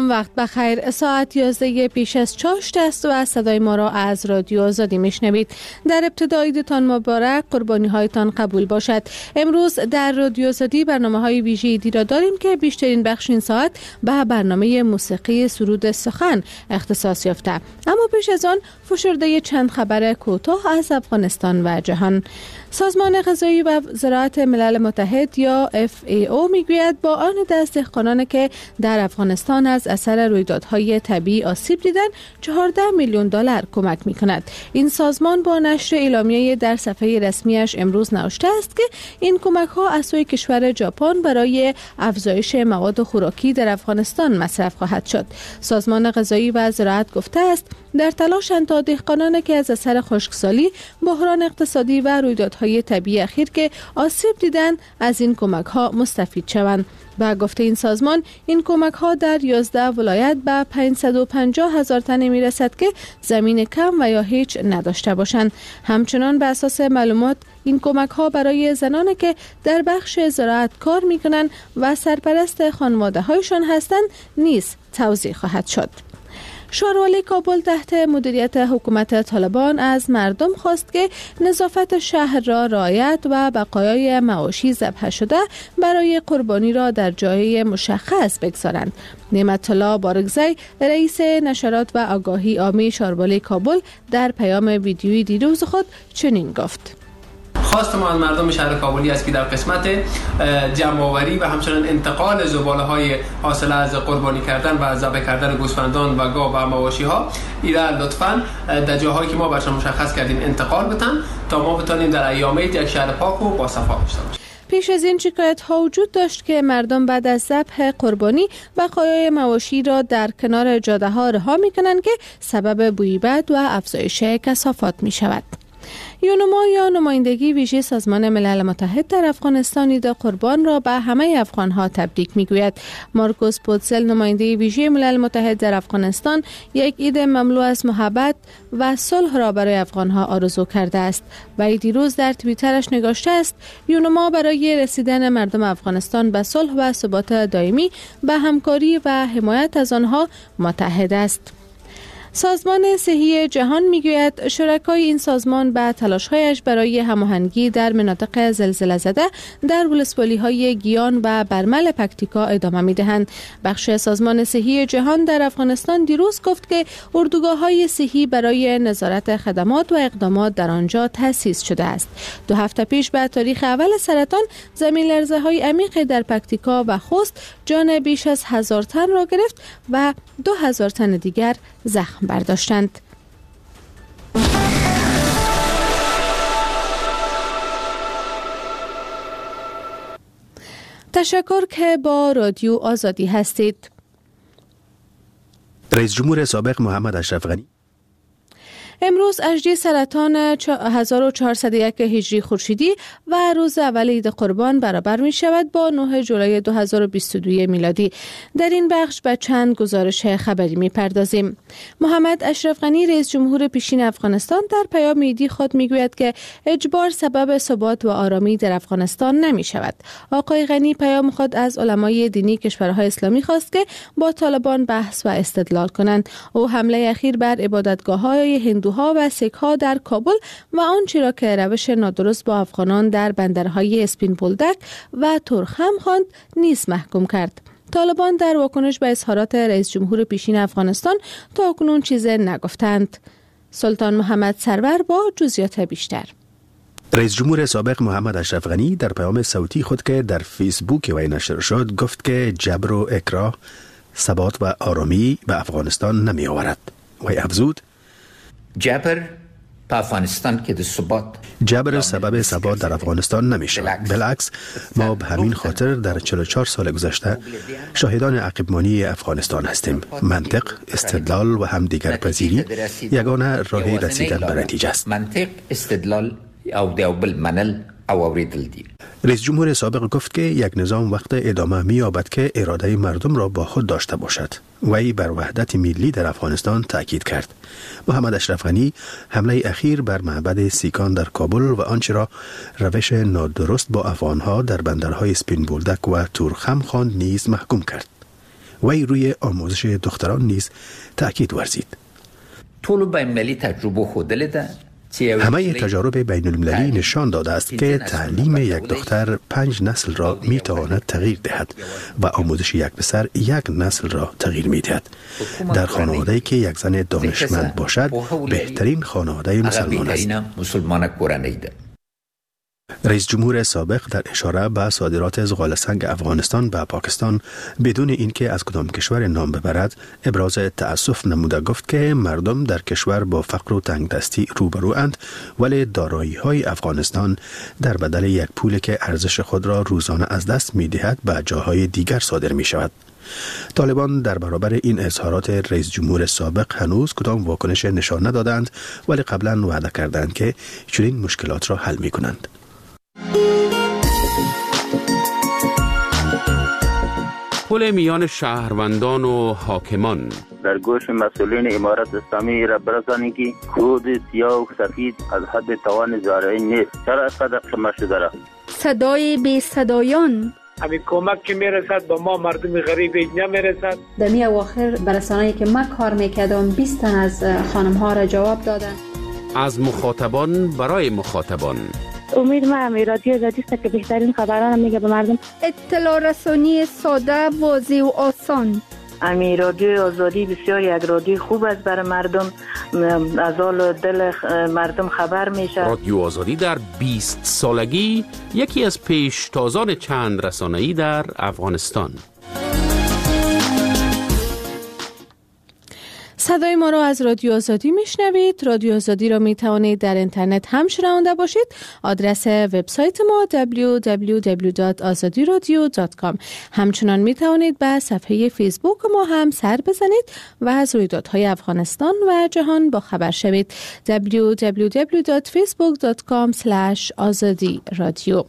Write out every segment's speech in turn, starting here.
سلام، وقت بخیر. ساعت 11 پیش از چاشت است و صدای ما را از رادیو آزادی میشنوید. در ابتدا عیدتان مبارک، قربانی هایتان قبول باشد. امروز در رادیو آزادی برنامه های ویژه عیدی را داریم که بیشترین بخش این ساعت به برنامه موسیقی سرود سخن اختصاص یافته. اما پیش از آن فشرده چند خبر کوتاه از افغانستان و جهان. سازمان غذایی و زراعت ملل متحد یا FAO میگوید با آن دست دهقانانی که در افغانستان از اثر رویدادهای طبیعی آسیب دیدند 14 میلیون دلار کمک میکند. این سازمان با نشر اعلامیه در صفحه رسمیش امروز نوشته است که این کمک ها از سوی کشور ژاپن برای افزایش مواد خوراکی در افغانستان مصرف خواهد شد. سازمان غذایی و زراعت گفته است در تلاشند تا دهقانانی که از اثر خشکسالی، بحران اقتصادی و رویدادهای طبیعی اخیر که آسیب دیدند از این کمک ها مستفید شوند. با گفته این سازمان این کمک ها در 11 ولایت به 550,000 تن می رسد که زمین کم و یا هیچ نداشته باشند. همچنان به اساس معلومات این کمک ها برای زنانی که در بخش زراعت کار می کنند و سرپرست خانواده هایشان هستند نیز توزیع خواهد شد. شاروالی کابل تحت مدیریت حکومت طالبان از مردم خواست که نظافت شهر را رعایت و بقایای معاشی ذبح شده برای قربانی را در جای مشخص بگذارند. نعمت الله بارگزی رئیس نشرات و آگاهی عامی شاروالی کابل در پیام ویدیویی دیروز خود چنین گفت: خواست ما از مردم شهر کابلی است که در قسمت جمع‌آوری و همچنین انتقال زباله‌های حاصل از قربانی کردن و ذبح کردن گوسفندان و گاو و مواشی ها ایرا لطفاً در جاهایی که ما برشان مشخص کردیم انتقال بدن تا ما بتونیم در ایام عید یک شهر پاک و با صفا داشته باشیم. پیش از این شکایت ها وجود داشت که مردم بعد از ذبح قربانی بقایای مواشی را در کنار جاده ها رها می‌کنند که سبب بوی بد و افزایش کثافات می‌شود. یونما یا نمایندگی ویژه سازمان ملل متحد در افغانستان عید قربان را به همه افغان‌ها تبریک می‌گوید. مارکوس پوتسل نماینده ویژه ملل متحد در افغانستان یک عید مملو از محبت و صلح را برای افغان‌ها آرزو کرده است. و دیروز در توییترش نگاشته است: یونما برای رسیدن مردم افغانستان به صلح و ثبات دائمی به همکاری و حمایت از آنها متحد است. سازمان صحی جهان میگوید شرکای این سازمان به تلاش‌هایش برای هماهنگی در مناطق زلزله زده در ولسوالی‌های گیان و برمل پکتیکا ادامه می‌دهند. بخش سازمان صحی جهان در افغانستان دیروز گفت که اردوگاه‌های صحی برای نظارت خدمات و اقدامات در آنجا تأسیس شده است. 2 هفته پیش به تاریخ اول سرطان زمین لرزه‌های عمیق در پکتیکا و خوست جان بیش از 1000 تن را گرفت و 2000 تن دیگر زخم برداشتند. تشکر که با رادیو آزادی هستید. رئیس جمهور سابق محمد اشرف غنی امروز اژدی سرطان 1401 هجری خورشیدی و روز اول عید قربان برابر می شود با 9 جولای 2022 میلادی. در این بخش به چند گزارش خبری می پردازیم. محمد اشرف غنی رئیس جمهور پیشین افغانستان در پیام عیدی خود می گوید که اجبار سبب ثبات و آرامی در افغانستان نمی شود. آقای غنی پیام خود از علمای دینی کشورهای اسلامی خواست که با طالبان بحث و استدلال کنند. او حمله اخیر بر عبادتگاه‌های هندوها و سیک‌ها در کابل و آنچه را که روش نادرست با افغانان در بندرهای اسپین بولدک و تورخم خواند نیز محکوم کرد. طالبان در واکنش به اظهارات رئیس جمهور پیشین افغانستان تاکنون چیزی نگفتند. سلطان محمد سرور با جزئیات بیشتر. رئیس جمهور سابق محمد اشرف غنی در پیام صوتی خود که در فیسبوک وی نشر شد گفت که جبر و اکراه ثبات و آرامی به افغانستان نمی آورد. وی افزود: جبر په افغانستان کې د ثبات جبر سبب ثبات در افغانستان نمی شود. بالعکس ما به همین خاطر در 44 سال گذشته شاهدان عقب‌مانی افغانستان هستیم. منطق، استدلال و همدیگر پذیری یگانه راه رسیدن به نتیجه است. منطق، استدلال او دیوبل منل او اوریدل دی. رئیس جمهور سابق گفت که یک نظام وقت ادامه می‌یابد که اراده مردم را با خود داشته باشد. وی بر وحدت ملی در افغانستان تاکید کرد. محمد اشرف غنی حمله اخیر بر معبد سیکان در کابل و آنچه را روش نادرست با افغانها در بندرهای اسپین بولدک و تورخم خواند نیز محکوم کرد. وی روی آموزش دختران نیز تأکید ورزید. طول بین‌المللی تجربه خودله ده همه تجارب بین المللی نشان داده است که تعلیم یک دختر 5 نسل را می تواند تغییر دهد و آموزش یک پسر 1 نسل را تغییر می دهد. در خانواده‌ای که یک زن دانشمند باشد بهترین خانواده مسلمان است. رئیس جمهور سابق در اشاره به صادرات زغال سنگ افغانستان به پاکستان بدون اینکه از کدام کشور نام ببرد ابراز تأسف نموده گفت که مردم در کشور با فقر و تنگدستی روبروند، ولی دارایی‌های افغانستان در بدل یک پولی که ارزش خود را روزانه از دست می‌دهد به جاهای دیگر صادر می‌شود. طالبان در برابر این اظهارات رئیس جمهور سابق هنوز کدام واکنش نشان ندادند، ولی قبلا وعده کردند که چنین مشکلات را حل می‌کنند. پل میان شهروندان و حاکمان در گوش مسئولین امارت اسلامی را برسانی که خود سیاه و سفید از حد توان زارعی نیست. چرا اینقدر قیمت شده را؟ صدای بی صدایان همین کمک که میرسد به ما مردم غریب نمیرسد. در می اواخر برسانه‌ای که من کار میکردم 20 تن از خانم ها را جواب دادن. از مخاطبان برای مخاطبان. امید ما رادیو آزادی است که بهترین خبران میگه به مردم. اطلاع رسانی ساده، واضح و آسان. امی رادیو آزادی بسیار یک رادیو خوب است برای مردم، از حال دل مردم خبر میشه. رادیو آزادی در 20 سالگی یکی از پیشتازان چند رسانه‌ای در افغانستان. صدای ما را از رادیو آزادی میشنوید. رادیو آزادی را می توانید در اینترنت هم شنونده باشید. آدرس وبسایت ما www.azadiradio.com. همچنان می توانید به صفحه فیسبوک ما هم سر بزنید و از رویدادهای افغانستان و جهان با خبر شوید. www.facebook.com/azadiradio.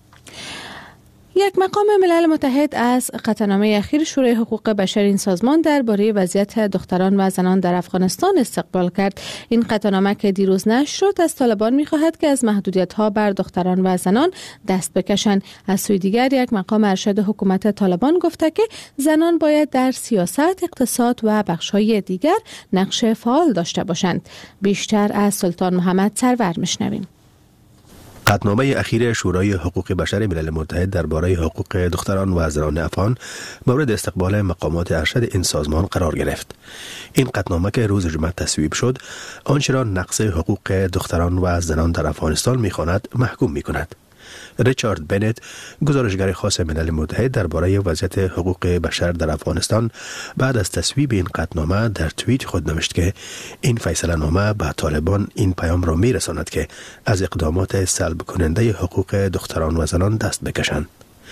یک مقام ملل متحد از قطعنامه اخیر شورای حقوق بشر این سازمان درباره وضعیت دختران و زنان در افغانستان استقبال کرد. این قطعنامه که دیروز نشر شد از طالبان می‌خواهد که از محدودیت‌ها بر دختران و زنان دست بکشند. از سوی دیگر یک مقام ارشد حکومت طالبان گفته که زنان باید در سیاست، اقتصاد و بخش‌های دیگر نقش فعال داشته باشند. بیشتر از سلطان محمد سرور می‌شنویم. قطعنامه اخیر شورای حقوق بشر ملل متحد درباره حقوق دختران و زنان افغان مورد استقبال مقامات ارشد این سازمان قرار گرفت. این قطعنامه که روز جمعه تصویب شد، آنچه را نقض حقوق دختران و زنان در افغانستان می‌خواند محکوم می‌کند. ریچارد بنت، گزارشگر خاص ملل متحد درباره وضعیت حقوق بشر در افغانستان، بعد از تصویب این قطعنامه در توییت خود نوشت که این فیصله نامه به طالبان این پیام را می‌رساند که از اقدامات سلب کننده حقوق دختران و زنان دست بکشند.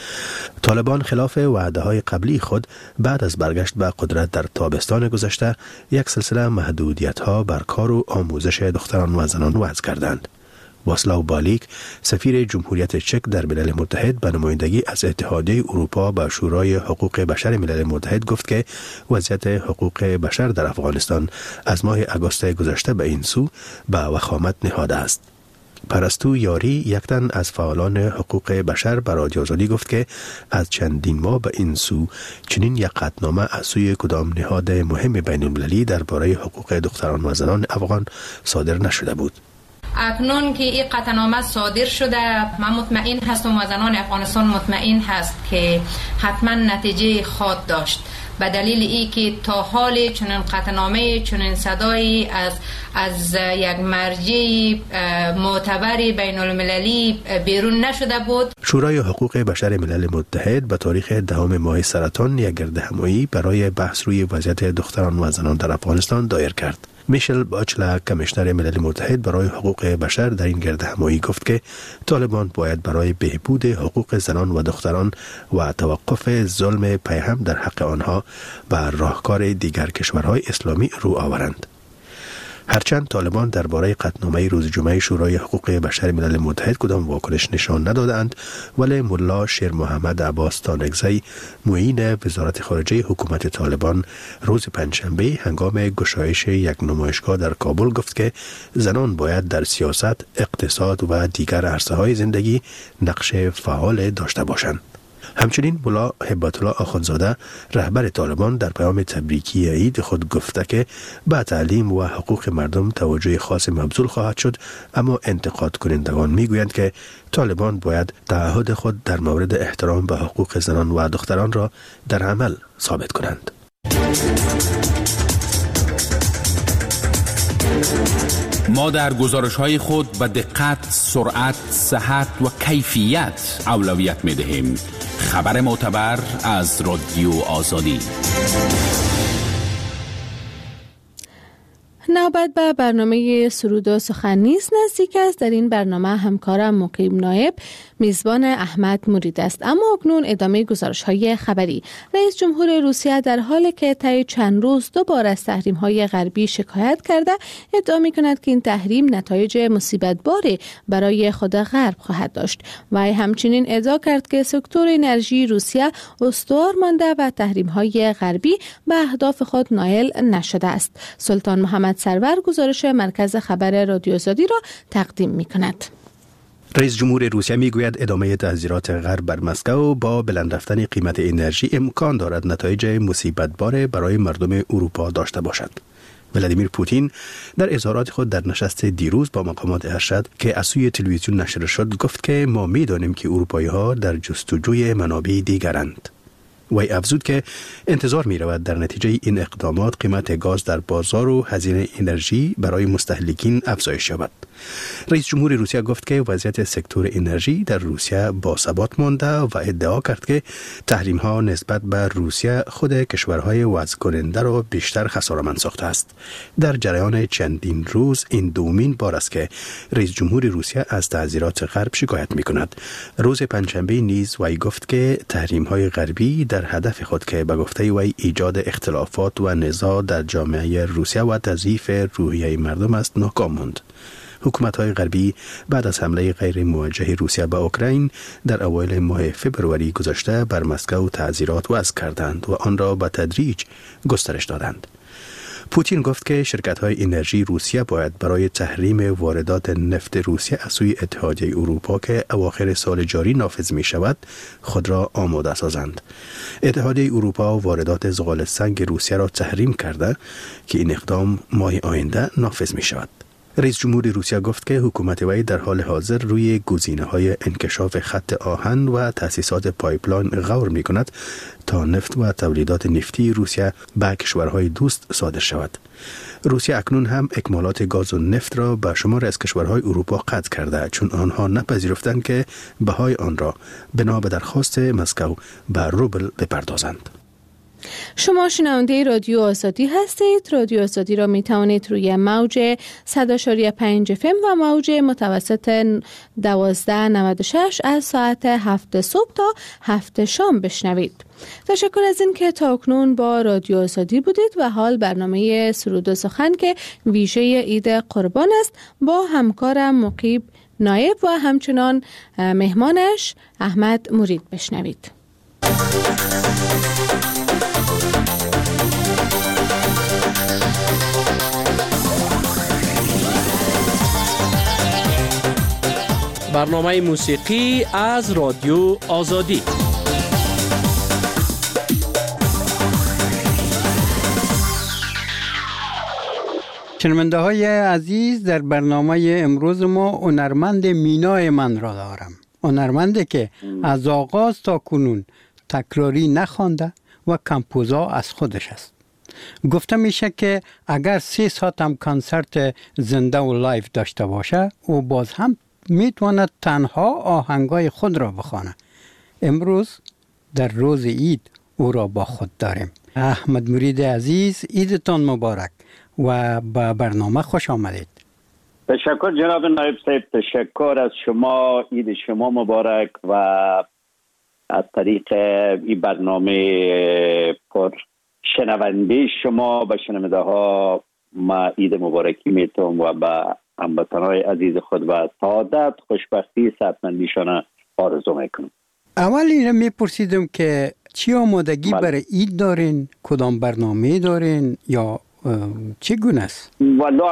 طالبان خلاف وعده‌های قبلی خود بعد از برگشت به قدرت در تابستان گذشته یک سلسله محدودیت‌ها بر کار و آموزش دختران و زنان وضع کردند. واسلاو بالیک، سفیر جمهوریت چک در ملل متحد به نمایندگی از اتحادیه اروپا به شورای حقوق بشر ملل متحد گفت که وضعیت حقوق بشر در افغانستان از ماه آگوست گذشته به این سو به وخامت نهاده است. پرستو یاری، یک تن از فعالان حقوق بشر، به رادیو آزادی گفت که از چندین ماه به این سو چنین یک قطعنامه از سوی کدام نهاد مهم بین المللی درباره حقوق دختران و زنان افغان صادر نشده بود. اکنون که این قطعنامه صادر شده، من مطمئن هستم و زنان افغانستان مطمئن هست که حتما نتیجه خواهد داشت، به دلیل ای که تا حال چنین قطعنامه، چنین صدایی از یک مرجع معتبر بین المللی بیرون نشده بود. شورای حقوق بشر ملل متحد به تاریخ 10 ماه سرطان یک گردهمایی برای بحث روی وضعیت دختران و زنان در افغانستان دایر کرد. میشل باچلر، کمیشنر ملل متحد برای حقوق بشر، در این گردهمایی گفت که طالبان باید برای بهبود حقوق زنان و دختران و توقف ظلم پیهم در حق آنها بر راهکار دیگر کشورهای اسلامی رو آورند. هرچند طالبان درباره قطعنامه روز جمعه شورای حقوق بشر ملل متحد کدام واکنش نشان ندادند، ولی ملا شیر محمد عباس تانکزی، معین وزارت خارجه حکومت طالبان، روز پنجشنبه هنگام گشایش یک نمایشگاه در کابل گفت که زنان باید در سیاست، اقتصاد و دیگر عرصه‌های زندگی نقش فعال داشته باشند. همچنین ملا هبت الله آخوندزاده رهبر طالبان در پیام تبریکی عید خود گفته که به تعلیم و حقوق مردم توجه خاص مبذول خواهد شد، اما انتقاد کنندگان میگویند که طالبان باید تعهد خود در مورد احترام به حقوق زنان و دختران را در عمل ثابت کنند. ما در گزارش‌های خود به دقت، سرعت، صحت و کیفیت اولویت می‌دهیم. خبر معتبر از رادیو آزادی. نوبت به برنامه سرود و سخن نیز نزدیک است. در این برنامه همکارم مقیم نایب میزبان احمد مرید است. اما اکنون ادامه گزارش‌های خبری. رئیس جمهور روسیه در حالی که طی چند روز دوباره از تحریم‌های غربی شکایت کرده، ادعا می‌کند که این تحریم نتایج مصیبت‌باری برای خود غرب خواهد داشت. و همچنین ادعا کرد که سکتور انرژی روسیه استوار مانده و تحریم‌های غربی به اهداف خود نائل نشده است. سلطان محمد سرور گزارش مرکز خبر رادیو آزادی را تقدیم می‌کند. رئیس جمهور روسیه میگوید ادامه تحذیرات غرب بر مسکو با بلند رفتن قیمت انرژی امکان دارد نتایج مصیبت‌بار برای مردم اروپا داشته باشد. ولادیمیر پوتین در اظهارات خود در نشست دیروز با مقامات ارشد که از سوی تلویزیون نشر شد گفت که ما می‌دانیم که اروپایی‌ها در جستجوی منابع دیگرند. وی افزود که انتظار می رود در نتیجه این اقدامات قیمت گاز در بازار و هزینه انرژی برای مستهلکین افزایش یابد. رئیس جمهور روسیه گفت که وضعیت سکتور انرژی در روسیه باثبات مانده و ادعا کرد که تحریم ها نسبت به روسیه خود کشورهای وضع کننده را بیشتر خسارتمند ساخته است. در جریان چندین روز این دومین بار است که رئیس جمهور روسیه از تحذیرات غرب شکایت می کند. روز پنجشنبه نیز وی گفت که تحریم های غربی در هدف خود که به گفته وی ایجاد اختلافات و نزاع در جامعه روسیه و تضعیف روحیه مردم است ناکام ماند. حکومت‌های غربی بعد از حمله غیر موجه روسیه به اوکراین در اوایل ماه فوریه گذشته بر مسکو تعزیرات وضع کردند و آن را به تدریج گسترش دادند. پوتین گفت که شرکت‌های انرژی روسیه باید برای تحریم واردات نفت روسیه از سوی اتحادیه اروپا که اواخر سال جاری نافذ می شود خود را آماده سازند. اتحادیه اروپا واردات زغال سنگ روسیه را تحریم کرده که این اقدام ماه آینده نافذ می شود. رئیس جمهور روسیه گفت که حکومت وی در حال حاضر روی گزینه‌های انکشاف خط آهن و تأسیسات پایپلاین غور می‌کند تا نفت و تولیدات نفتی روسیه به کشورهای دوست صادر شود. روسیه اکنون هم اکمالات گاز و نفت را به شمار از کشورهای اروپا قطع کرده، چون آنها نپذیرفتند که بهای آن را بنا به درخواست مسکو به روبل بپردازند. شما شنونده رادیو آزادی هستید. رادیو آزادی را می توانید روی موج 100.5 FM و موج متوسط 1296 از ساعت 7 صبح تا 7 شام بشنوید. تشکر از این که تا اکنون با رادیو آزادی بودید و حال برنامه سرود و سخن که ویژه عید قربان است با همکارم مقیم نایب و همچنان مهمانش احمد مرید بشنوید. برنامه موسیقی از رادیو آزادی. شنونده های عزیز، در برنامه امروز ما هنرمند مینای من را دارم. هنرمندی که از آغاز تا کنون تکراری نخوانده و کمپوزا از خودش است. گفته میشه که اگر 3 ساعت هم کنسرت زنده و لایف داشته باشه او باز هم میتواند تنها آهنگای خود را بخوانه. امروز در روز عید او را با خود داریم. احمد مرید عزیز، عیدتان مبارک و به برنامه خوش آمدید. تشکر جناب نایب صاحب، تشکر از شما، عید شما مبارک و از طریق این برنامه پر شنونده شما به شنونده ها ما عید مبارکی میتونم و به هموطنان عزیز خود و سعادت، خوشبختی، صحتمندیشان آرزو میکنم. اول این میپرسیدم که چی آمادگی برای عید دارین؟ کدام برنامه دارین یا چگونه است؟ والله